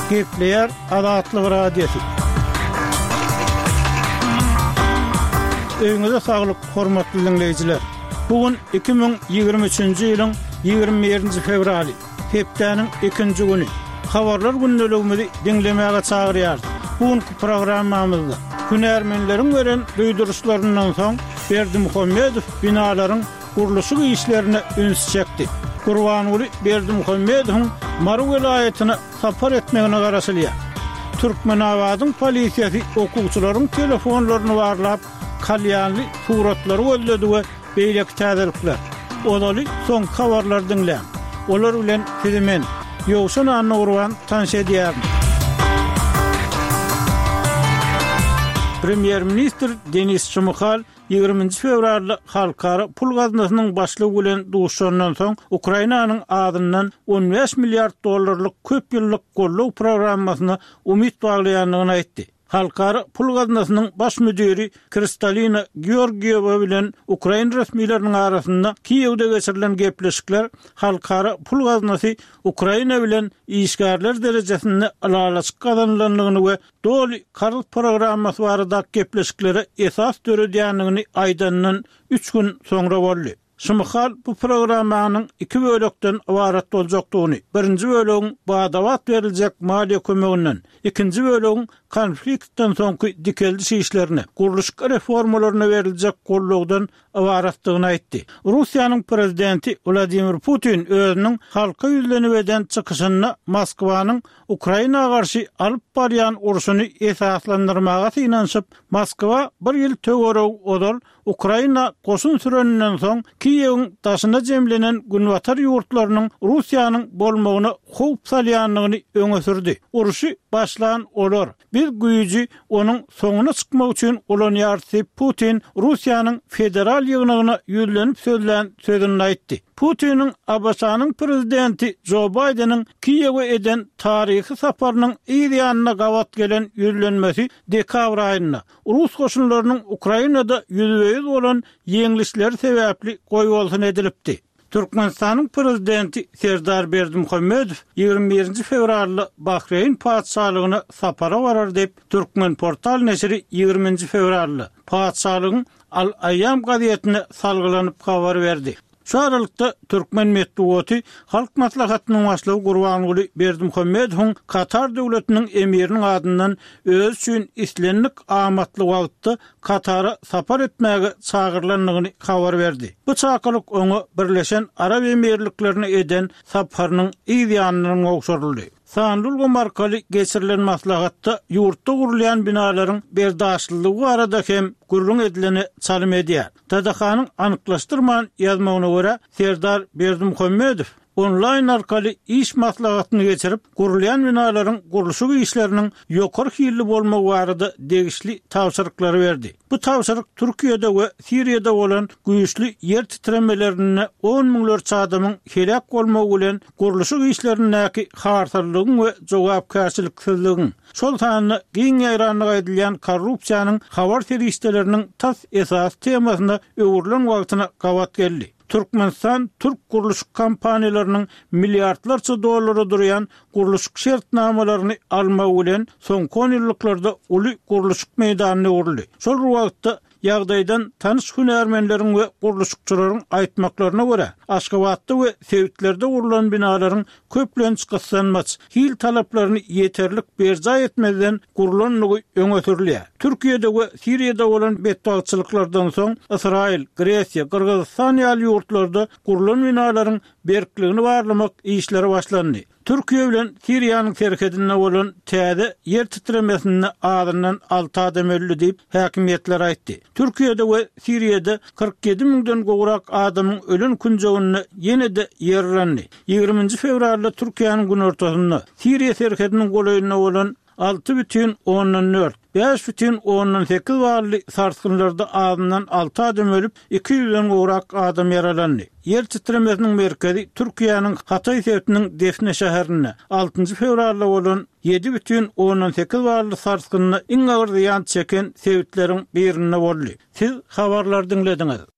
Gepleyer Azatlyk Radiosu. Öňüňizde saglyk, hormatly dinleýijiler. Bugün 2023-nji ýylyň 21-nji fevraly, hepdeniň 2-nji güni. Habarlar gündeligimizi dinlemäge çagyrýar. Bugünkü programmamyzda hünärmenleriň beren duýduruşlaryndan soň Berdimuhammedow binalaryň guruluşy işlerine üns çekdi. Gurbanuly Berdimuhammedowyň Maru welaýatyna sapar etmegine garaşylýar. Türkmenawadyň polisiýasy okuwçylaryň telefonlaryny barlap, kalýanly suratlary öldürdi we beýleki täzelikler. Olaly soň habarlar dinleýän. Olar bilen filmen Ýowşan Anurwan tanış edýär. Premier Minister Denis Şmyhal 20-nji fevralda halkara pul gaznasynyň başlygy bilen duşandan soň Ukrainanyň adyndan 15 milliard dollarlyk köp ýyllyk gollaw programmasyna umyt baglaýanlygyny aýtdy. Halkara pul gaznasynyň baş müdiri Kristalina Georgieva bilen Ukraina resmiýetleriniň arasynda Kiýewde geçirilen gepleşikler halkara pul gaznasy Ukraina bilen işgärler derejesinde alaçyk kazanylanyny we doly karl programmasy barada gepleşiklere esas döredýänligini aýdandan 3 gün soňra boldy. Şmyhal bu programmanyň 2 bölekden ibaret boljakdygyny, birinji bölegiň badawat beriljek maliýe kömeginden, ikinji bölegiň konfliktden soňky dikeldi işlerine, guruluş reformalaryna beriljek gollugdan ibaretdigini aýtdy. Russiýanyň prezidenti Vladimir Putin özüniň halka ýüzlenip eden çykyşyna Moskwanyň Ukrainaga garşy alyp barýan uruşuny esaslandyrmaga synanyp, Moskwa bir ýyl töwereg odal Ukraina goşun süreninden soň Kiýewiň daşyna jemlenen günwatar ýurtlarynyň Russiýanyň bolmagyny howp salýanlygyny öňe sürdi. Uruşy başlan olar. Bir güýji onuň soňuna çykmak üçin ulanýar Putin Russiýanyň federal ýygnagyna ýüzlenip sözlän sözüni aýtdy. Putiniň Abasanyň prezidenti Joe Biden'in Kiýewe eden tarihi saparynyň ýa-da gawat gelen ýüzlenmesi dekabr aýynda Rus goşunlarynyň Ukrainada ýüzüýüz bolan ýeňilişleri sebäpli goýulsyn edilipdi. Türkmenistanyň prezidenti Serdar Berdimuhammedow 21-nji fevralda Bahreyn padşahlygyna sapara barar dep Türkmen portal neşri 20-nji fevralda padşahlygyň Al-Ayyam gazetine salgylanyp habar berdi. Şu aralykda Türkmen medeniýeti halk maslahatynyň başlygy Gurbanuly Berdimuhammedowyň Katar döwletiniň emiriniň adyndan öz üçin islenlik amatly wagtda Katara sapar etmäge çagyrlandygyny habar berdi. Bu çakylyk oňa Birleşen Arab Emirliklerini eden saparynyň ýa-da ogşaryldy. Sanlulga markaly geçirilen maslahatda ýurtda gurulýan binalaryň berdaşlygy arada hem gurulun edileni çalym edýär. Tadahanyň anyklaşdyrman ýazmagyna görä Serdar Berdimuhammedow online arkaly iş maslahatyny geçirip gurulýan binalaryň guruluşy işleriniň ýokary hilli bolmagy barada degişli tawşyryklary berdi. Bu tawşyryk Türkiýede we Siriýede bolan güýçli ýer titremelerine 10 miňlerçe adamyň helak bolmagy bilen guruluşy işlerindäki harsarlygyň we jogapkärçiliksizligiň, şol sanyny giň ýaýranlyk edilýän korrupsiýanyň habar ferişteleriniň tas esas temasyna öwürlen wagtyna gawat geldi. Türkmenistan Türk guruluş kampaniýalarynyň milliardlarça dollary durýan guruluş şertnamalaryny almagy bilen soňky ýyllyklarda uly guruluş meýdanyna uruldy. Şol wagtda ýagdaýdan tanış hünärmenleriň we guruluşçylaryň aýtmaklaryna görä, Aşgabatda we Sewitlerде gurulan binalaryň köplenç gyslanmaç, hil talaplaryny ýeterlik berja etmeden gurulanlygy öňe sürilýär. Türkiýede we Siriýede bolan betbaçylyklardan soň Israil, Gresiýa, Kyrgyzstan ýaly ýurtlarda gurulan binalaryň berkligini barlamak işleri başlandy. Türkiýe bilen Siriýanyň serkedinde bolan täze ýer titremesini adyndan 6 adam öldü diýip häkimetler aýtdy. Türkiýede we Siriýede 47 miňden gowrak adamyň ölen künjegini ýene-de ýerlendi. 20-nji fevralda Türkiýanyň gün ortasynda Siriýa serkediniň goýunyna bolan 6,4 5,8 varly sarsgynlarda adından 6 adam ölüp 200'den gowrak adam yaralandy. Yer titremesiniň merkezi Türkiýanyň Hatay şäheriniň Defne şäherine 6-njy fevralda bolan 7,8 varly sarsgynyna iň agyr ýan çeken sewitleriň birine boldy. Siz habarlar dinlediňiz.